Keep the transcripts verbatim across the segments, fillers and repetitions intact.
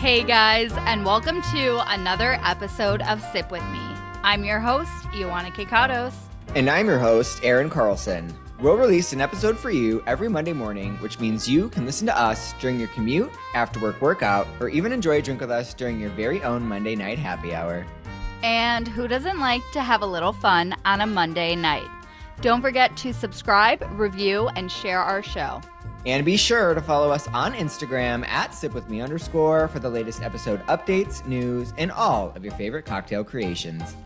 Hey guys, and welcome to another episode of Sip With Me. I'm your host, Ioana Kekatos. And I'm your host, Aaron Carlson. We'll release an episode for you every Monday morning, which means you can listen to us during your commute, after work workout, or even enjoy a drink with us during your very own Monday night happy hour. And who doesn't like to have a little fun on a Monday night? Don't forget to subscribe, review, and share our show. And be sure to follow us on Instagram at sipwithme underscore for the latest episode updates, news, and all of your favorite cocktail creations.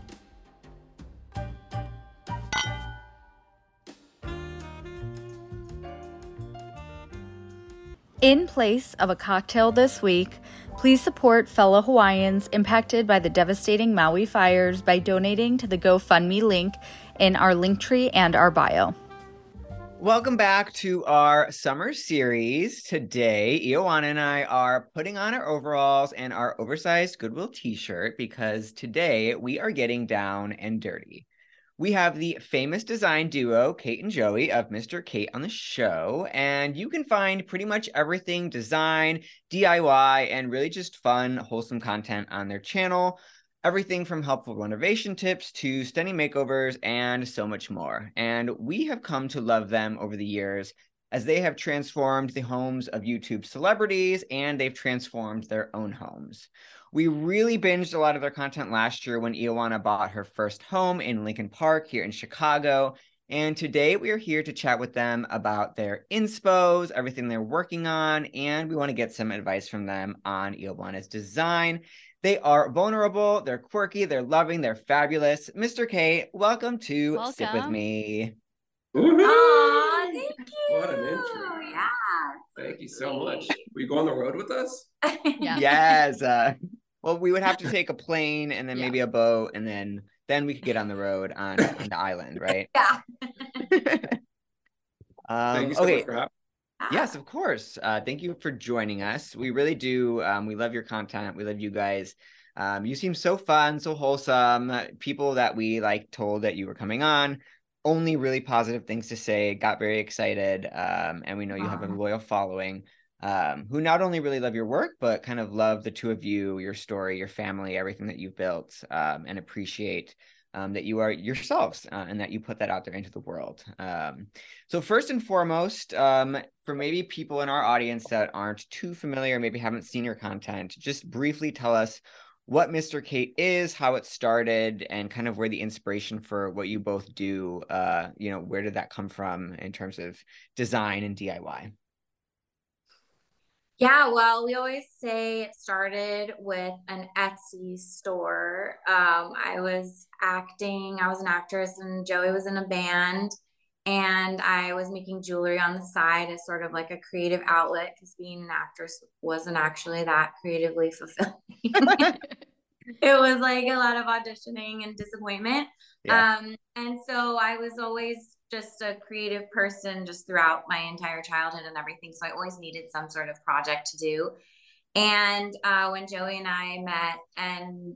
In place of a cocktail this week, please support fellow Hawaiians impacted by the devastating Maui fires by donating to the GoFundMe link in our Linktree and our bio. Welcome back to our summer series. Today, Ioana and I are putting on our overalls and our oversized Goodwill t-shirt because today we are getting down and dirty. We have the famous design duo, Kate and Joey of Mister Kate on the show, and you can find pretty much everything design, D I Y, and really just fun, wholesome content on their channel. Everything from helpful renovation tips to stunning makeovers and so much more. And we have come to love them over the years as they have transformed the homes of YouTube celebrities and they've transformed their own homes. We really binged a lot of their content last year when Ioana bought her first home in Lincoln Park here in Chicago. And today we are here to chat with them about their inspos, everything they're working on, and we want to get some advice from them on Ioana's design. They are vulnerable, they're quirky, they're loving, they're fabulous. Mister K, welcome to Welcome. Sip With Me. Aw, thank you. What an intro. Yeah. Thank you so much. Will you go on the road with us? Yeah. Yes. Uh, well, we would have to take a plane and then Yeah. maybe a boat, and then then we could get on the road on, on the island, right? Yeah. um, Thank you so okay. much for having Yes, of course. Uh, thank you for joining us. We really do. Um, we love your content. We love you guys. Um, you seem so fun, so wholesome. People that we like told that you were coming on, only really positive things to say, got very excited. Um, and we know you have a Aw. loyal following um, who not only really love your work, but kind of love the two of you, your story, your family, everything that you've built, um, and appreciate Um, that you are yourselves uh, and that you put that out there into the world. Um, so first and foremost, um, for maybe people in our audience that aren't too familiar, maybe haven't seen your content, just briefly tell us what Mister Kate is, how it started, and kind of where the inspiration for what you both do, uh, you know, where did that come from in terms of design and D I Y? Yeah, well, we always say it started with an Etsy store. Um, I was acting, I was an actress, and Joey was in a band. And I was making jewelry on the side as sort of like a creative outlet because being an actress wasn't actually that creatively fulfilling. It was like a lot of auditioning and disappointment. Yeah. Um, and so I was always just a creative person just throughout my entire childhood and everything. So I always needed some sort of project to do. And uh, when Joey and I met and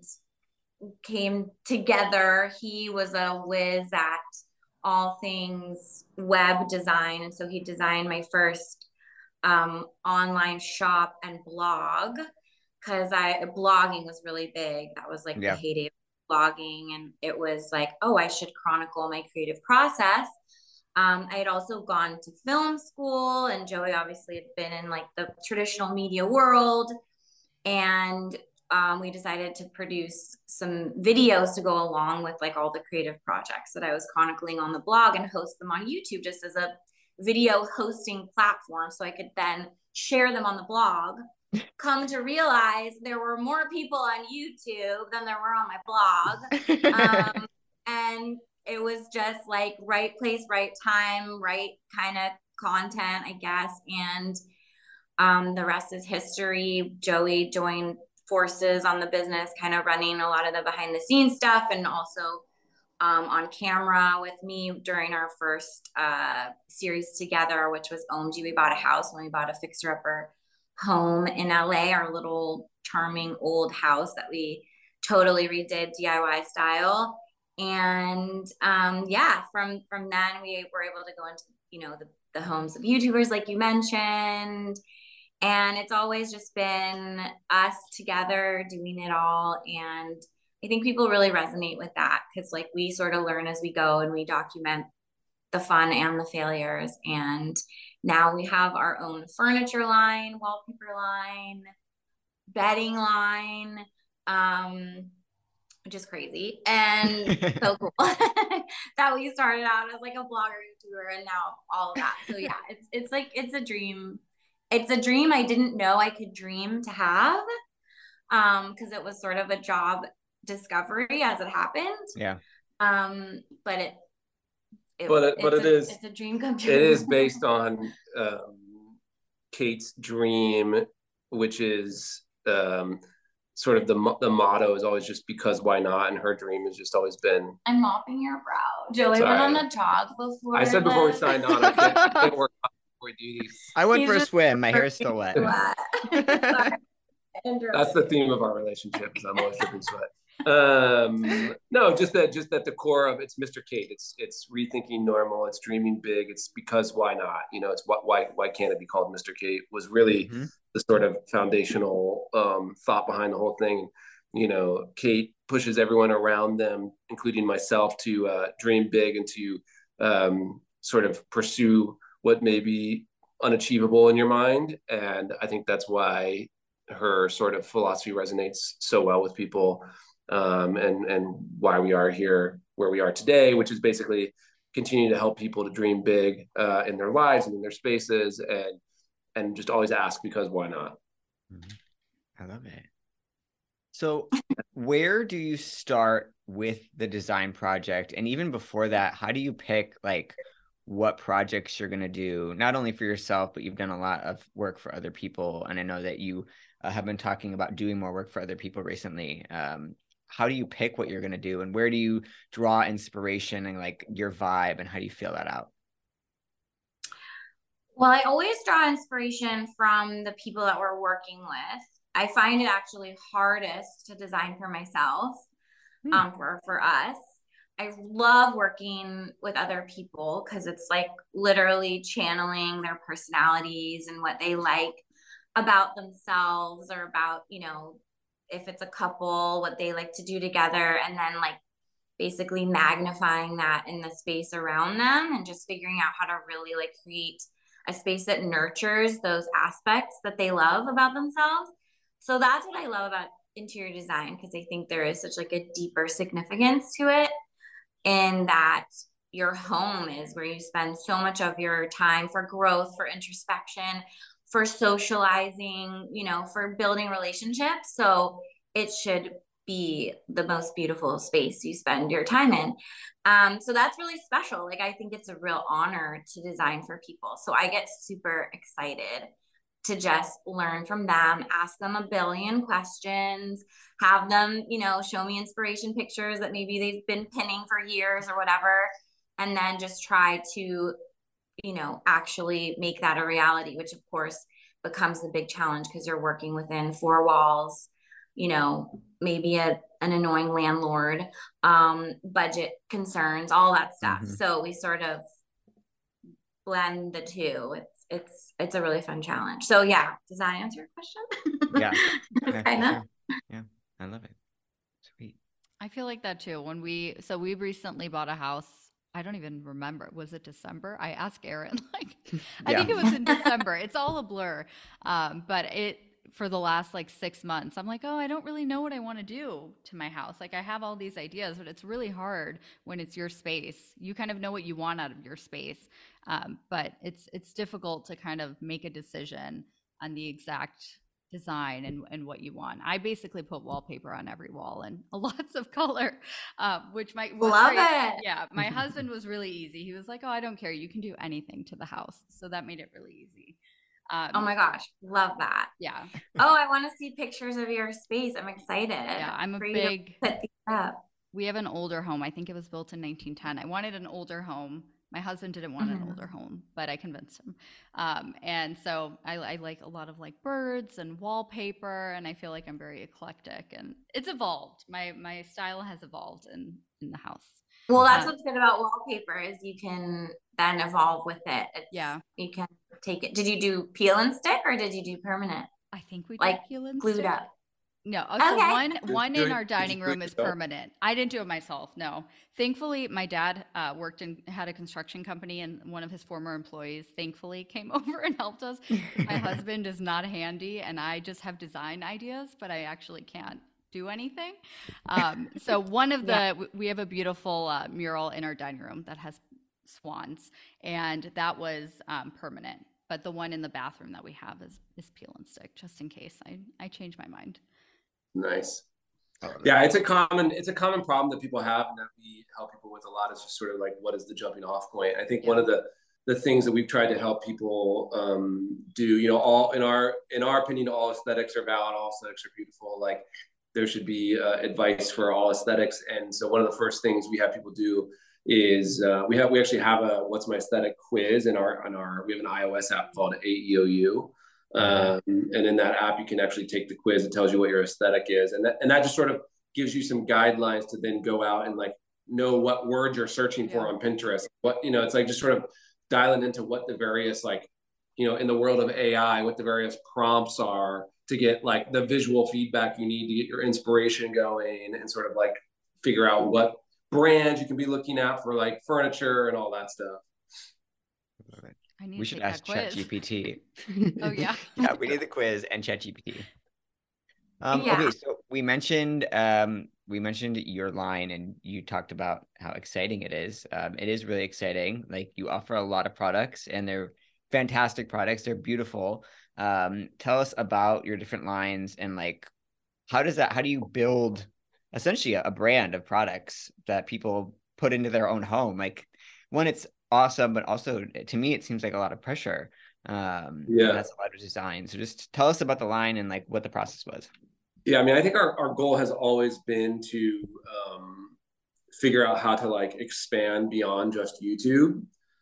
came together, he was a whiz at all things web design. And so he designed my first um, online shop and blog because I blogging was really big. That was like the Yeah. heyday of blogging, and it was like, oh, I should chronicle my creative process. Um, I had also gone to film school, and Joey obviously had been in like the traditional media world, and um, we decided to produce some videos to go along with like all the creative projects that I was chronicling on the blog and host them on YouTube just as a video hosting platform so I could then share them on the blog. Come to realize there were more people on YouTube than there were on my blog. Um, and it was just like right place, right time, right kind of content, I guess. And um, the rest is history. Joey joined forces on the business, kind of running a lot of the behind the scenes stuff and also um, on camera with me during our first uh, series together, which was O M G, We Bought a House, when we bought a fixer-upper home in L A, our little charming old house that we totally redid D I Y style. And um, yeah, from from then we were able to go into, you know, the, the homes of YouTubers like you mentioned. And it's always just been us together doing it all. And I think people really resonate with that because like we sort of learn as we go and we document the fun and the failures. And now we have our own furniture line, wallpaper line, bedding line, um, which is crazy and so cool that we started out as like a blogger YouTuber and now all of that. So yeah, it's it's like it's a dream. It's a dream I didn't know I could dream to have, um, because it was sort of a job discovery as it happened. Yeah. Um, but it, it but it, but it a, is it's a dream come true. It is based on um, Kate's dream, which is um, sort of the the motto is always just because why not, and her dream has just always been. I'm mopping your brow. Joey Sorry. went on the jog before. I said this. before we signed on, I can't, I can't work out before we do these. I went He's for a just swim. My hair is still wet. Sorry. That's the theme of our relationship. Is I'm always dripping sweat. Um, no, just that, just that the core of it's Mister Kate. It's it's rethinking normal. It's dreaming big. It's because why not? You know, it's what why why can't it be called Mister Kate? Was really mm-hmm. the sort of foundational um, thought behind the whole thing. You know, Kate pushes everyone around them, including myself, to uh, dream big and to um, sort of pursue what may be unachievable in your mind. And I think that's why her sort of philosophy resonates so well with people, um, and, and why we are here where we are today, which is basically continue to help people to dream big uh, in their lives and in their spaces, and and just always ask because why not? Mm-hmm. I love it. So where do you start with the design project? And even before that, how do you pick like what projects you're going to do, not only for yourself, but you've done a lot of work for other people. And I know that you uh, have been talking about doing more work for other people recently. Um, how do you pick what you're going to do, and where do you draw inspiration and like your vibe, and how do you feel that out? Well, I always draw inspiration from the people that we're working with. I find it actually hardest to design for myself, hmm. um, for, for us. I love working with other people because it's like literally channeling their personalities and what they like about themselves, or about, you know, if it's a couple, what they like to do together, and then like basically magnifying that in the space around them and just figuring out how to really like create a space that nurtures those aspects that they love about themselves. So that's what I love about interior design, because I think there is such like a deeper significance to it, in that your home is where you spend so much of your time for growth, for introspection, for socializing, you know, for building relationships. So it should be the most beautiful space you spend your time in. Um, so that's really special. Like, I think it's a real honor to design for people. So I get super excited to just learn from them, ask them a billion questions, have them, you know, show me inspiration pictures that maybe they've been pinning for years or whatever, and then just try to, you know, actually make that a reality, which of course becomes the big challenge because you're working within four walls, you know, maybe a, an annoying landlord, um, budget concerns, all that stuff. Mm-hmm. So we sort of blend the two. It's it's it's a really fun challenge. So yeah, does that answer your question? Yeah. Yeah, kind of. sure. Yeah, I love it. Sweet. I feel like that too. When we so we recently bought a house. I don't even remember. Was it December? I asked Erin. Like, yeah. I think it was in December. It's all a blur. Um, but it for the last like six months, I'm like, oh, I don't really know what I want to do to my house. Like, I have all these ideas, but it's really hard when it's your space. You kind of know what you want out of your space, um, but it's it's difficult to kind of make a decision on the exact design and, and what you want. I basically put wallpaper on every wall and lots of color, uh, which my love very, it. Yeah, my husband was really easy. He was like, oh, I don't care. You can do anything to the house. So that made it really easy. Um, oh my gosh, love that. Yeah. Oh, I want to see pictures of your space. I'm excited. Yeah, I'm a for big. You to put these up. We have an older home. I think it was built in nineteen ten. I wanted an older home. My husband didn't want an Mhm. older home, but I convinced him. Um, and so I, I like a lot of like birds and wallpaper, and I feel like I'm very eclectic, and it's evolved. My my style has evolved in in the house. Well, that's Uh, what's good about wallpaper is you can then evolve with it. It's, yeah, you can take it. Did you do peel and stick or did you do permanent? I think we did Like peel and glued stick. up. No, oh, so Okay. one one Do in it- our did you dining do it room is yourself? permanent. I didn't do it myself. No, thankfully, my dad uh, worked and had a construction company, and one of his former employees thankfully came over and helped us. My husband is not handy, and I just have design ideas, but I actually can't do anything. Um, so one of Yeah. the we have a beautiful uh, mural in our dining room that has swans, and that was um, permanent. But the one in the bathroom that we have is is peel and stick, just in case I I change my mind. Nice. I love it. Yeah, it's a common it's a common problem that people have and that we help people with a lot is just sort of like what is the jumping off point. I think Yeah. one of the the things that we've tried to help people um, do, you know, all in our in our opinion, all aesthetics are valid, all aesthetics are beautiful. Like there should be uh, advice for all aesthetics, and so one of the first things we have people do is uh, we have we actually have a what's my aesthetic quiz in our on our we have an iOS app called A E O U. Um, and in that app, you can actually take the quiz. It tells you what your aesthetic is, and that and that just sort of gives you some guidelines to then go out and like know what words you're searching for Yeah. on Pinterest. What you know, it's like just sort of dialing into what the various like you know in the world of A I, what the various prompts are to get like the visual feedback you need to get your inspiration going, and sort of like figure out what brands you can be looking at for like furniture and all that stuff. Love it. I need We to should take ask that quiz. ChatGPT. Oh yeah. Yeah, we need the quiz and ChatGPT. Um, Yeah. okay, so we mentioned um, we mentioned your line, and you talked about how exciting it is. Um, it is really exciting. Like you offer a lot of products, and they're fantastic products. They're beautiful. Um, tell us about your different lines and like how does that? How do you build essentially a, a brand of products that people put into their own home? Like one, it's awesome, but also to me, it seems like a lot of pressure. Um, Yeah. and that's a lot of design. So just tell us about the line and like what the process was. Yeah, I mean, I think our, our goal has always been to um, figure out how to like expand beyond just YouTube.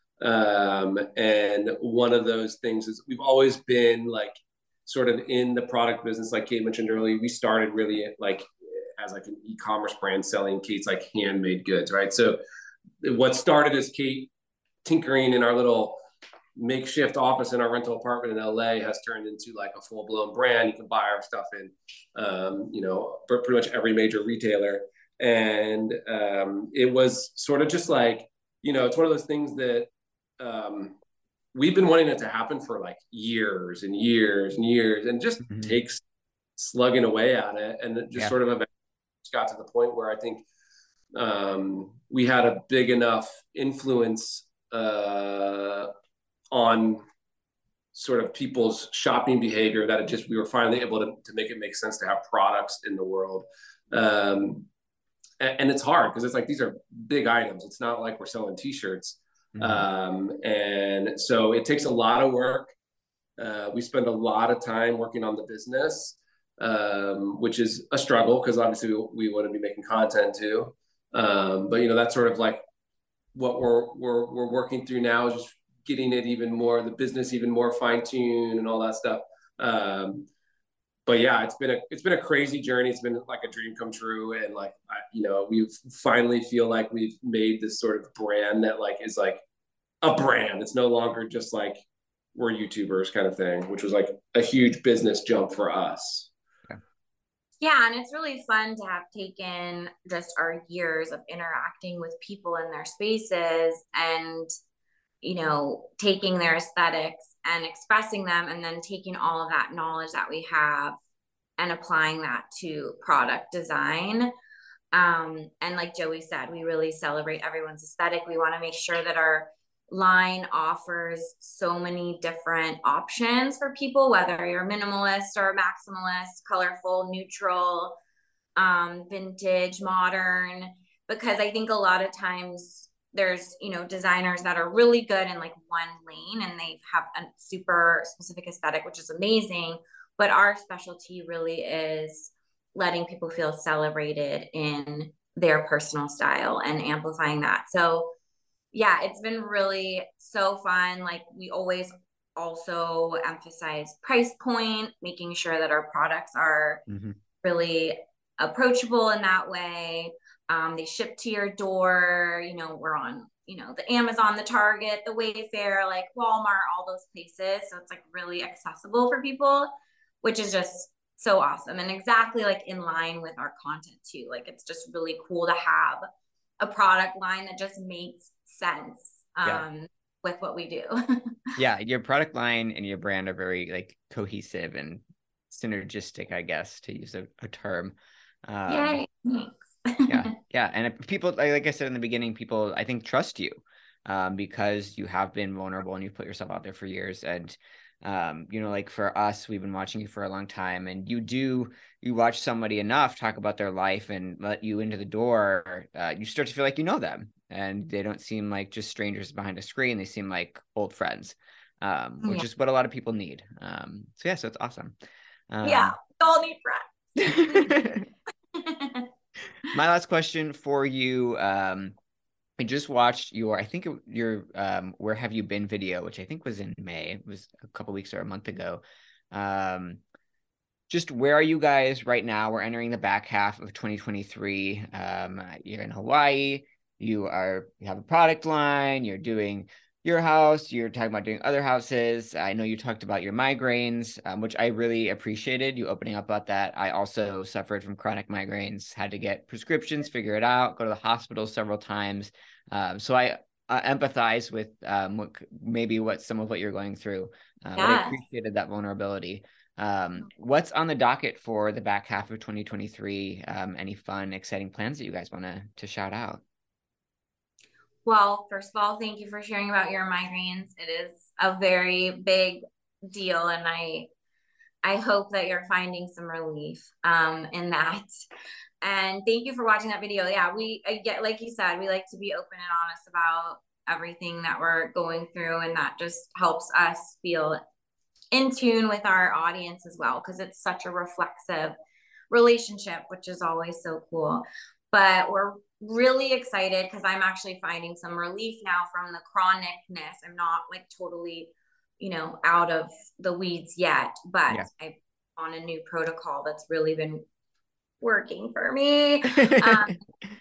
Um, and one of those things is we've always been like sort of in the product business, like Kate mentioned earlier. We started really like as like an e-commerce brand selling Kate's like handmade goods, right? So what started as Kate tinkering in our little makeshift office in our rental apartment in L A has turned into like a full blown brand. You can buy our stuff in, um, you know, pretty much every major retailer. And um, it was sort of just like, you know, it's one of those things that um, we've been wanting it to happen for like years and years and years, and just Mhm. takes slugging away at it. And it just Yeah. sort of got to the point where I think um, we had a big enough influence uh, on sort of people's shopping behavior that it just we were finally able to, to make it make sense to have products in the world. Um, and, and it's hard because it's like these are big items. It's not like we're selling t-shirts. Mhm. Um, and so it takes a lot of work. Uh, we spend a lot of time working on the business, um, which is a struggle because obviously we, we want to be making content too. Um, but you know that's sort of like what we're we're we're working through now is just getting it even more, the business even more fine-tuned and all that stuff. Um, but yeah, it's been a it's been a crazy journey. It's been like a dream come true, and like I, you know, we finally feel like we've made this sort of brand that like is like a brand. It's no longer just like we're YouTubers kind of thing, which was like a huge business jump for us. Yeah, and it's really fun to have taken just our years of interacting with people in their spaces and, you know, taking their aesthetics and expressing them, and then taking all of that knowledge that we have and applying that to product design. Um, and like Joey said, we really celebrate everyone's aesthetic. We want to make sure that our line offers so many different options for people, whether you're a minimalist or a maximalist, colorful, neutral, um, vintage, modern, because I think a lot of times there's, you know, designers that are really good in like one lane and they have a super specific aesthetic, which is amazing. But our specialty really is letting people feel celebrated in their personal style and amplifying that. So yeah, it's been really so fun. Like we always also emphasize price point, making sure that our products are Mm-hmm. really approachable in that way. Um, they ship to your door. You know, we're on, you know, the Amazon, the Target, the Wayfair, like Walmart, all those places. So it's like really accessible for people, which is just so awesome. And exactly like in line with our content too. Like it's just really cool to have a product line that just makes sense um, yeah. with what we do. Yeah, your product line and your brand are very like cohesive and synergistic, I guess, to use a, a term. Um, Yay, thanks. yeah, yeah, and if people, like, like I said in the beginning, people I think trust you um, because you have been vulnerable and you've put yourself out there for years. And um, you know, like for us, we've been watching you for a long time, and you do you watch somebody enough talk about their life and let you into the door, uh, you start to feel like you know them, and they don't seem like just strangers behind a screen. They seem like old friends, um, which yeah. is what a lot of people need. Um, so yeah, so it's awesome. Um, yeah, we all need friends. My last question for you. Um, I just watched your, I think it, your um, Where Have You Been video, which I think was in May. It was a couple weeks or a month ago. Um, just where are you guys right now? We're entering the back half of twenty twenty-three. Um, you're in Hawaii. You are, you have a product line. You're doing your house. You're talking about doing other houses. I know you talked about your migraines, um, which I really appreciated you opening up about that. I also suffered from chronic migraines, had to get prescriptions, figure it out, go to the hospital several times. Um, so I uh, empathize with um, what, maybe what some of what you're going through, uh, yeah. But I appreciated that vulnerability. Um, what's on the docket for the back half of twenty twenty-three? Um, any fun, exciting plans that you guys want to to shout out? Well, first of all, thank you for sharing about your migraines. It is a very big deal, and I I hope that you're finding some relief um, in that. And thank you for watching that video. Yeah, we I get like you said, we like to be open and honest about everything that we're going through, and that just helps us feel in tune with our audience as well, because it's such a reflexive relationship, which is always so cool. But we're really excited because I'm actually finding some relief now from the chronicness. I'm not like totally, you know, out of the weeds yet, but yeah. I'm on a new protocol that's really been working for me. um,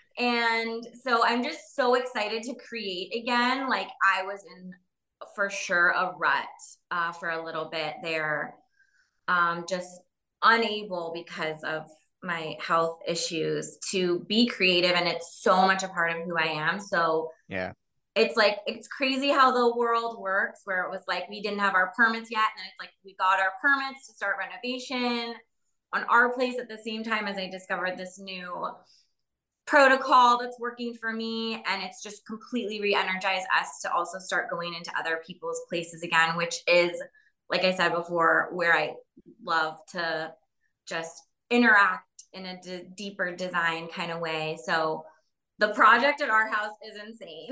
and so I'm just so excited to create again. Like I was in for sure a rut uh, for a little bit there, um, just unable because of my health issues to be creative, and it's so much a part of who I am. So yeah, it's like it's crazy how the world works, where it was like we didn't have our permits yet, and then it's like we got our permits to start renovation on our place at the same time as I discovered this new protocol that's working for me, and it's just completely re-energized us to also start going into other people's places again, which is, like I said before, where I love to just interact in a d- deeper design kind of way. So the project at our house is insane.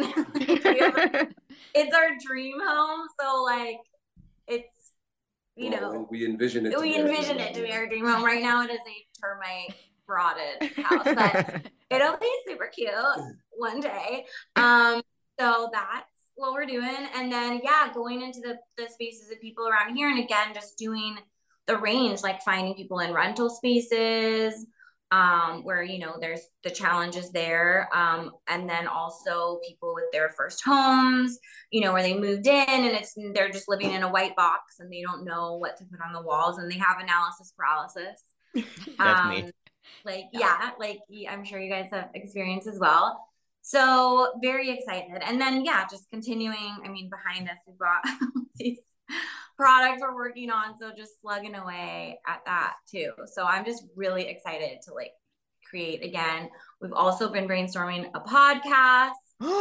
a, it's our dream home, so like it's you well, know we envision it we envision it to be our dream home. Right now it is a termite rotted house, but it'll be super cute one day. Um, so that's what we're doing. And then, yeah, going into the, the spaces of people around here. And again, just doing the range, like finding people in rental spaces um, where, you know, there's the challenges there. Um, and then also people with their first homes, you know, where they moved in and it's, they're just living in a white box and they don't know what to put on the walls and they have analysis paralysis. That's um, me. Like, yeah, like I'm sure you guys have experience as well. So very excited. And then, yeah, just continuing. I mean, behind us, we've got these products we're working on. So just slugging away at that too. So I'm just really excited to like create again. We've also been brainstorming a podcast.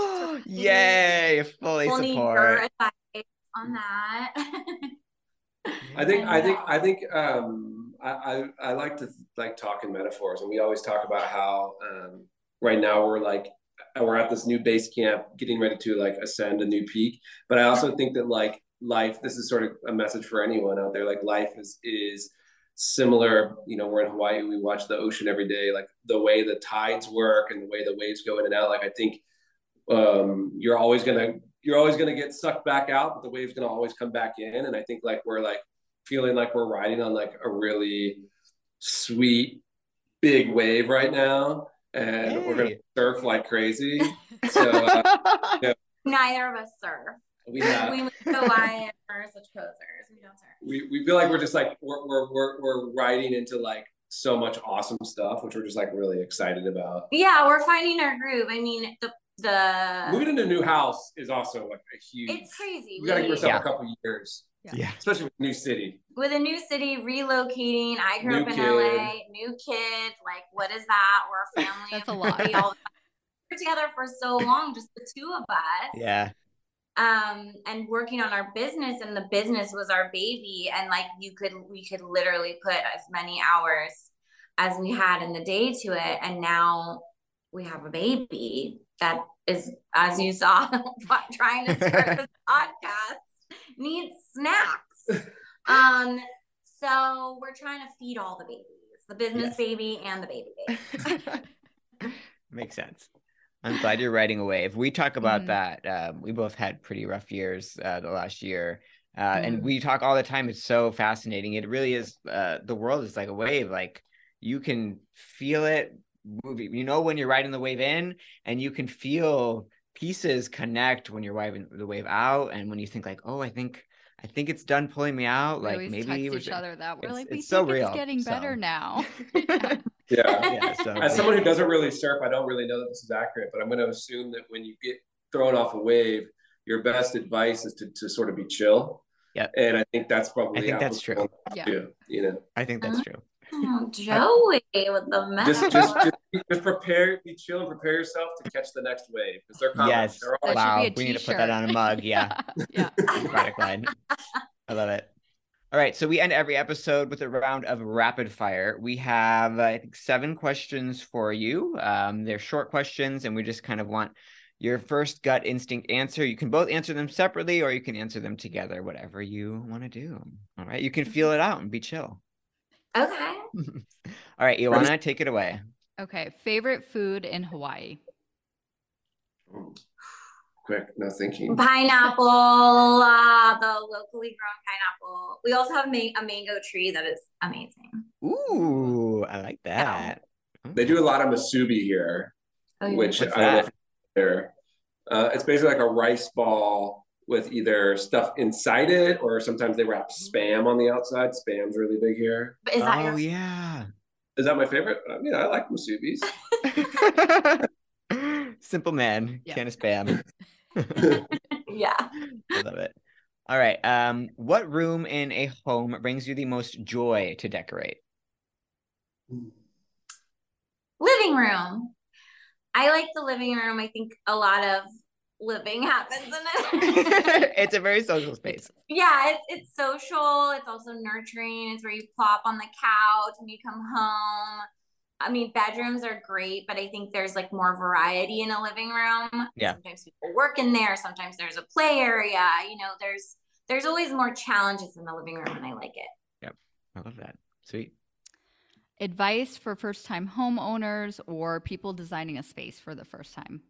Yay, fully we'll support. Need your advice on that. I think, I think, I think, um, I, I, I like to like talk in metaphors, and we always talk about how, um, right now we're like, we're at this new base camp, getting ready to like ascend a new peak. But I also think that like life, this is sort of a message for anyone out there. Like life is, is similar. You know, we're in Hawaii, we watch the ocean every day, like the way the tides work and the way the waves go in and out. Like, I think um, you're always gonna you're always gonna get sucked back out, but the wave's gonna always come back in. And I think like we're like feeling like we're riding on like a really sweet big wave right now, and hey. we're gonna surf like crazy. So uh, you know, neither of us surf. We have, we so why are such posers. We don't surf. We we feel like we're just like we're we're we're we're riding into like so much awesome stuff, which we're just like really excited about. Yeah, we're finding our groove. I mean, the the moving into a new house is also like a huge. It's crazy. We gotta give ourselves yeah. a couple of years. Yeah. yeah, especially with a new city. With a new city, relocating. I grew new up in kid. L A. New kid. Like, what is that? We're a family. That's a lot. We all were together for so long, just the two of us. Yeah. Um, and working on our business, and the business was our baby. And like, you could, we could literally put as many hours as we had in the day to it. And now we have a baby that is, as you saw, trying to start this podcast, needs snacks. Um, so we're trying to feed all the babies, the business yes. baby and the baby baby. Makes sense. I'm glad you're riding a wave. We talk about mm. that. Um, we both had pretty rough years uh, the last year. Uh, mm. And we talk all the time. It's so fascinating. It really is. Uh, the world is like a wave. Like you can feel it moving. You know when you're riding the wave in, and you can feel pieces connect when you're riding the wave out. And when you think like, oh, I think I think it's done pulling me out. We like always maybe text it was, each other that we're it's, like, we it's think so real, it's getting so. better now. Yeah. yeah so. As someone who doesn't really surf, I don't really know that this is accurate, but I'm going to assume that when you get thrown off a wave, your best advice is to, to sort of be chill. Yeah. And I think that's probably I think that's true. Yeah. Too, you know, I think that's true. Oh, Joey with the metaphor. Just, just, just, just prepare, be chill, and prepare yourself to catch the next wave because they're coming. Yes. They're all wow. We need to put that on a mug. Yeah. yeah. Product line. I love it. All right. So we end every episode with a round of rapid fire. We have, uh, I think, seven questions for you. Um, they're short questions, and we just kind of want your first gut instinct answer. You can both answer them separately, or you can answer them together, whatever you want to do. All right. You can feel it out and be chill. Okay. All right, Ioana, take it away. Okay. Favorite food in Hawaii? Quick, no thinking. Pineapple, uh, the locally grown pineapple. We also have ma- a mango tree that is amazing. Ooh, I like that. Yeah. They do a lot of musubi here, oh, which What's I that? love there. Uh, it's basically like a rice ball with either stuff inside it, or sometimes they wrap spam on the outside. Spam's really big here. But is that oh, your yeah. Is that my favorite? I mean, I like musubis. Simple man, Yeah. can of spam. Yeah. I love it. All right. Um, what room in a home brings you the most joy to decorate? Living room. I like the living room. I think a lot of living happens in it. It's a very social space. Yeah, it's it's social. It's also nurturing. It's where you plop on the couch when you come home. I mean, bedrooms are great, but I think there's like more variety in a living room. Yeah. Sometimes people work in there. Sometimes there's a play area. You know, there's there's always more challenges in the living room, and I like it. Yep. I love that. Sweet. Advice for first-time homeowners or people designing a space for the first time?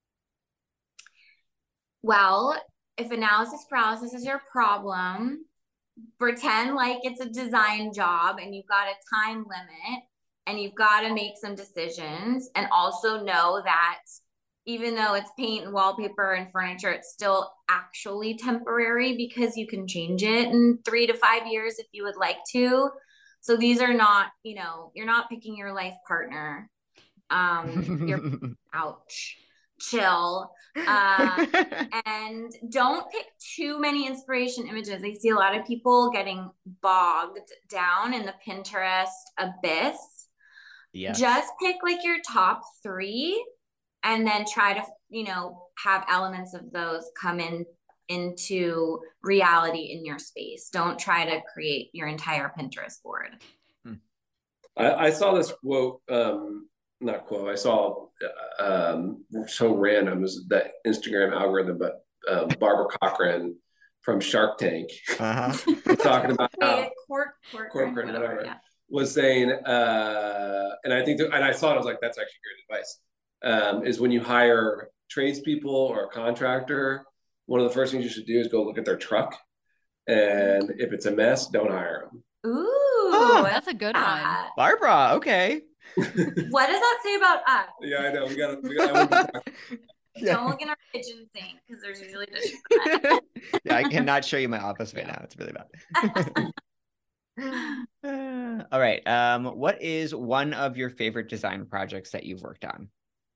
Well, if analysis paralysis is your problem, pretend like it's a design job and you've got a time limit and you've got to make some decisions, and also know that even though it's paint and wallpaper and furniture, it's still actually temporary because you can change it in three to five years if you would like to. So these are not, you know, you're not picking your life partner. Um, you're ouch. Chill, uh, and don't pick too many inspiration images. I see a lot of people getting bogged down in the Pinterest abyss. Yes. Just pick like your top three, and then try to, you know, have elements of those come in into reality in your space. Don't try to create your entire Pinterest board. I, I saw this quote. Um, not quote. I saw um, so random was that Instagram algorithm, but um, Barbara Cochran from Shark Tank Uh-huh. talking about how Cork, cork, Corcoran, whatever, whatever, yeah. was saying, uh, and I think, that, and I saw it, I was like, that's actually great advice. Um, is when you hire tradespeople or a contractor, one of the first things you should do is go look at their truck. And if it's a mess, don't hire them. Ooh, Oh, that's a good one. Barbara, okay. What does that say about us? Yeah, I know. We got we got Don't look in our kitchen sink because there's usually dishes. Yeah, I cannot show you my office right now. It's really bad. All right. Um, what is one of your favorite design projects that you've worked on?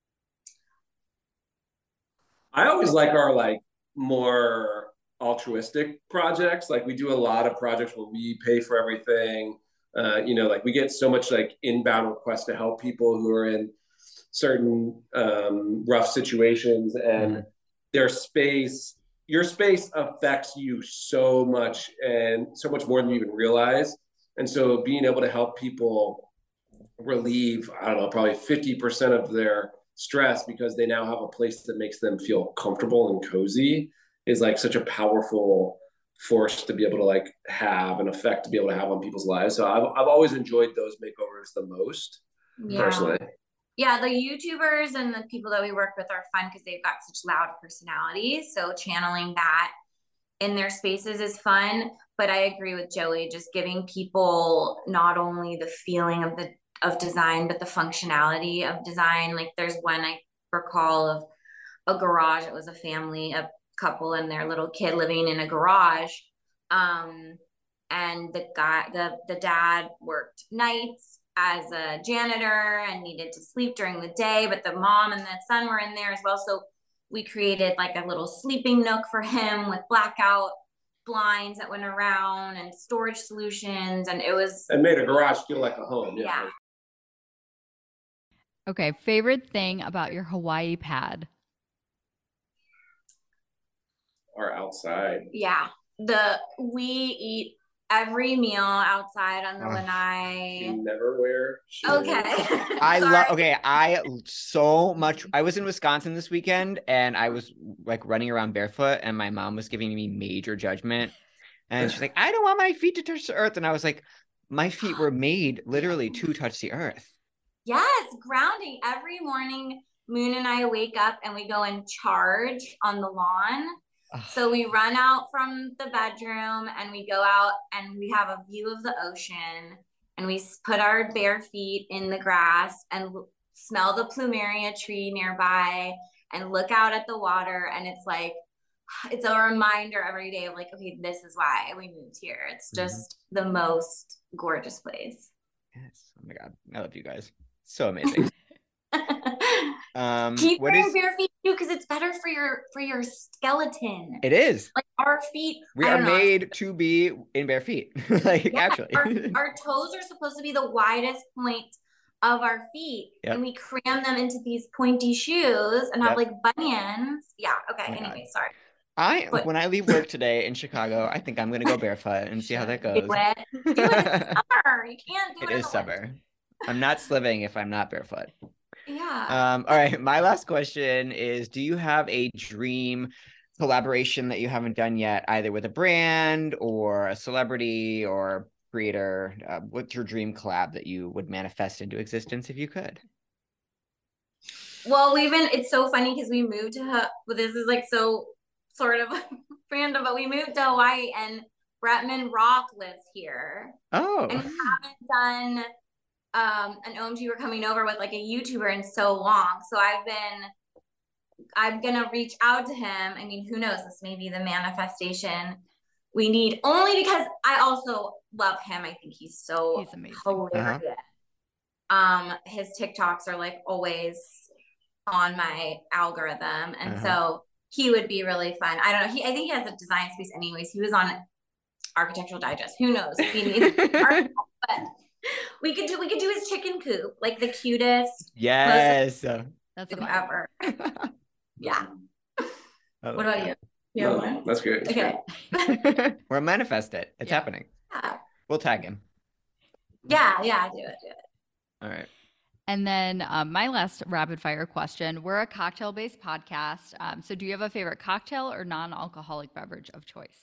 I always like our like more altruistic projects. Like we do a lot of projects where we pay for everything. Uh, you know, like we get so much like inbound requests to help people who are in certain um, rough situations, and mm-hmm. their space, your space affects you so much and so much more than you even realize. And so being able to help people relieve, I don't know, probably fifty percent of their stress because they now have a place that makes them feel comfortable and cozy is like such a powerful force to be able to like have an effect to be able to have on people's lives. So I've, I've always enjoyed those makeovers the most, yeah. personally. Yeah, the YouTubers and the people that we work with are fun because they've got such loud personalities. So channeling that in their spaces is fun. But I agree with Joey, just giving people not only the feeling of the of design, but the functionality of design. Like there's one I recall of a garage. It was a family, a couple and their little kid living in a garage. Um, and the guy, the, the dad worked nights as a janitor and needed to sleep during the day, but the mom and the son were in there as well. So we created like a little sleeping nook for him with blackout blinds that went around and storage solutions. And it was... And made a garage feel like a home. Yeah. yeah. Okay. Favorite thing about your Hawaii pad? Or outside. Yeah. The, we eat every meal outside on the uh, lanai. You never wear shoes. Okay. I love, okay. I so much, I was in Wisconsin this weekend and I was like running around barefoot and my mom was giving me major judgment. And she's like, I don't want my feet to touch the earth. And I was like, my feet were made literally to touch the earth. Yes. Grounding. Every morning, Moon and I wake up and we go and charge on the lawn. So we run out from the bedroom and we go out and we have a view of the ocean and we put our bare feet in the grass and smell the plumeria tree nearby and look out at the water. And it's like, it's a reminder every day of like, okay, this is why we moved here. It's just mm-hmm. the most gorgeous place. Yes. Oh my God. I love you guys. So amazing. Um, Keep wearing is... bare feet too, because it's better for your for your skeleton. It is. Like our feet, we are made to be in bare feet. Like yeah, actually, our, our toes are supposed to be the widest point of our feet, yep. and we cram them into these pointy shoes and have yep. like bunions. Yeah. Okay. Oh anyway, God. sorry. I but... when I leave work today in Chicago, I think I'm gonna go barefoot and see how that goes. Do it. Do it. It's summer. You can't do it. It is summer. I'm not sliving if I'm not barefoot. Yeah. Um, all right. My last question is, do you have a dream collaboration that you haven't done yet, either with a brand or a celebrity or creator? Uh, what's your dream collab that you would manifest into existence if you could? Well, we've been, it's so funny because we moved to, well, this is like so sort of random, but we moved to Hawaii and Bretman Rock lives here. Oh. And we haven't done um an O M G We're Coming Over with like a YouTuber in so long. So I've been I'm gonna reach out to him. I mean, who knows, this may be the manifestation we need, only because I also love him. I think he's so he's amazing. Hilarious. Uh-huh. Um his TikToks are like always on my algorithm, and uh-huh. so he would be really fun. I don't know, he I think he has a design space anyways. He was on Architectural Digest, who knows if he needs art, but We could do we could do his chicken coop, like the cutest. Yes. That's ever. Yeah. What about you? You have one? That's good. Okay. We'll manifest it. It's yeah. happening. Yeah. We'll tag him. Yeah, yeah, do it, do it. All right. And then um, my last rapid fire question. We're a cocktail based podcast. Um, so do you have a favorite cocktail or non-alcoholic beverage of choice?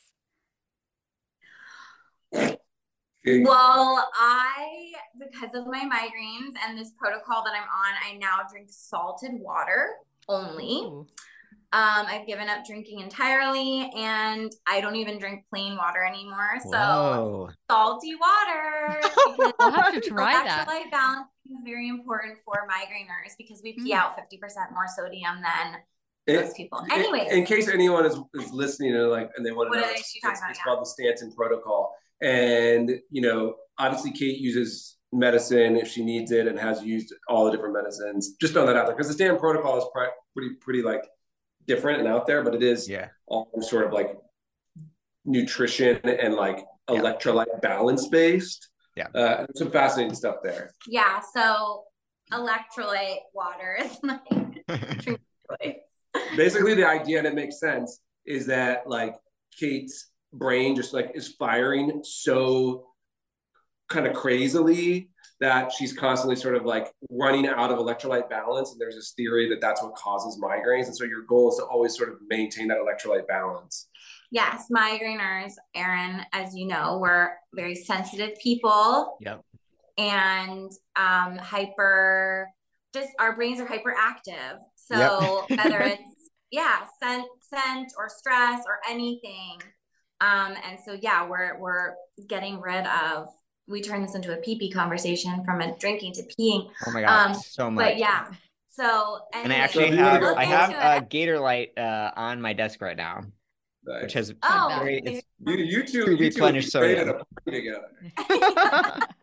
Well, I, because of my migraines and this protocol that I'm on, I now drink salted water. only. Ooh. Um, I've given up drinking entirely, and I don't even drink plain water anymore. Whoa. So salty water. Because I'll have to try that. electrolyte balance is very important for migraineurs because we pee Mm. out fifty percent more sodium than It- those people. in- Anyways, in case anyone is, is listening and like, and they want to What know, is it's, she talking it's, about it's now? called the Stanton Protocol. And, you know, obviously Kate uses medicine if she needs it and has used all the different medicines. Just throw that out there because the Stanton Protocol is pri- pretty, pretty like different and out there, but it is Yeah. all sort of like nutrition and like Yeah. electrolyte balance based. Yeah. Uh, there's some fascinating stuff there. yeah, so electrolyte water is my drink choice. Basically the idea, and it makes sense, is that like Kate's brain just like is firing so kind of crazily that she's constantly sort of like running out of electrolyte balance. And there's this theory that that's what causes migraines. And so your goal is to always sort of maintain that electrolyte balance. Yes, migraineurs, Erin, as you know, we're very sensitive people. Yep. And um, hyper, just our brains are hyperactive. So Yep. whether it's, yeah, scent, scent or stress or anything. Um, and so, yeah, we're, we're getting rid of, we turn this into a pee-pee conversation from a drinking to peeing. Oh my God, Um, so much. But yeah, so And I anyways, actually So if you wanna have go I look have into a it. Gator Light uh, on my desk right now, Nice. which has Oh, very there it's You, you two, To you two would be replenish great at sodium. a party together.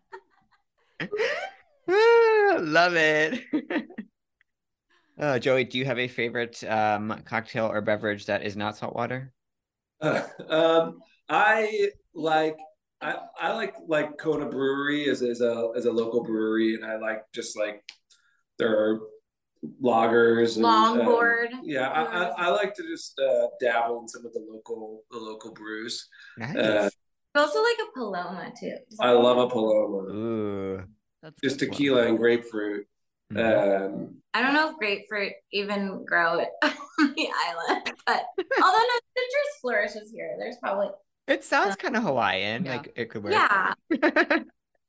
Love it. Uh, Joey, do you have a favorite um, cocktail or beverage that is not salt water? Uh, um, I like I, I like like Kona Brewery as, as a as a local brewery, and I like just like their lagers and Longboard. um, yeah, I, I, I like to just uh, dabble in some of the local the local brews. Nice. Uh, I also like a Paloma too. I love a Paloma, Ooh. That's just good. tequila and grapefruit. Mhm. Um, I don't know if grapefruit even grow it on the island, but although no citrus flourishes here, there's probably It sounds kind of Hawaiian, Yeah. like it could work. yeah. Put an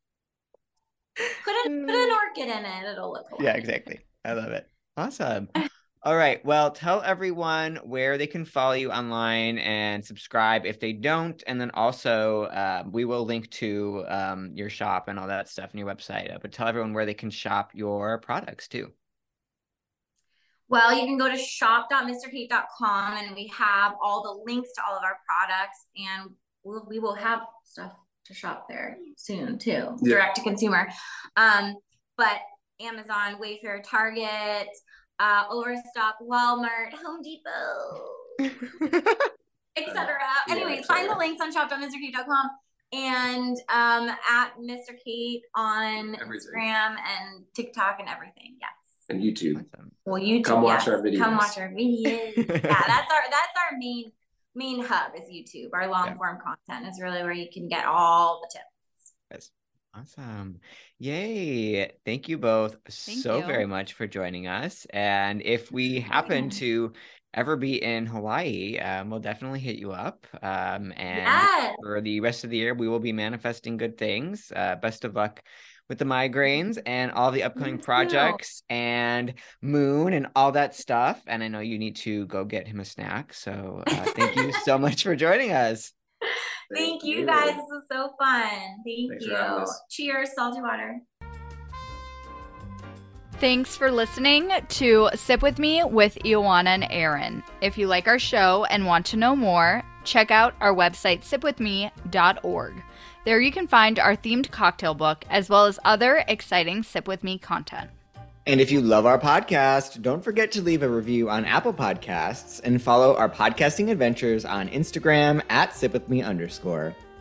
put an orchid in it, it'll look Yeah, Hawaiian. exactly. I love it. Awesome. All right. Well, tell everyone where they can follow you online and subscribe if they don't. And then also, uh, we will link to um, your shop and all that stuff on your website. Uh, but tell everyone where they can shop your products too. Well, you can go to shop dot mister kate dot com and we have all the links to all of our products, and we'll, we will have stuff to shop there soon too, Yeah. direct to consumer. Um, but Amazon, Wayfair, Target, uh, Overstock, Walmart, Home Depot, et cetera. Yeah, Anyways, et find cetera. the links on shop dot mister kate dot com and um, at Mister Kate on Everything. Instagram and TikTok and everything. Yes. and YouTube. Awesome. Well, YouTube. Come watch yes. our videos. Come watch our videos. Yeah, that's our that's our main main hub is YouTube. Our long Yeah. form content is really where you can get all the tips. Yes. Awesome. Yay. Thank you both Thank so you. very much for joining us. And if we happen to ever be in Hawaii, um, we'll definitely hit you up. Um, and Yes. for the rest of the year, we will be manifesting good things. Uh, best of luck with the migraines and all the upcoming You too. projects and Moon and all that stuff. And I know you need to go get him a snack. So uh, thank you so much for joining us. Thank you guys. This was so fun. Thank Thanks for you. having us. Cheers, salty water. Thanks for listening to Sip With Me with Ioana and Erin. If you like our show and want to know more, check out our website, sip with me dot org. There you can find our themed cocktail book, as well as other exciting Sip With Me content. And if you love our podcast, don't forget to leave a review on Apple Podcasts and follow our podcasting adventures on Instagram at sipwithme underscore.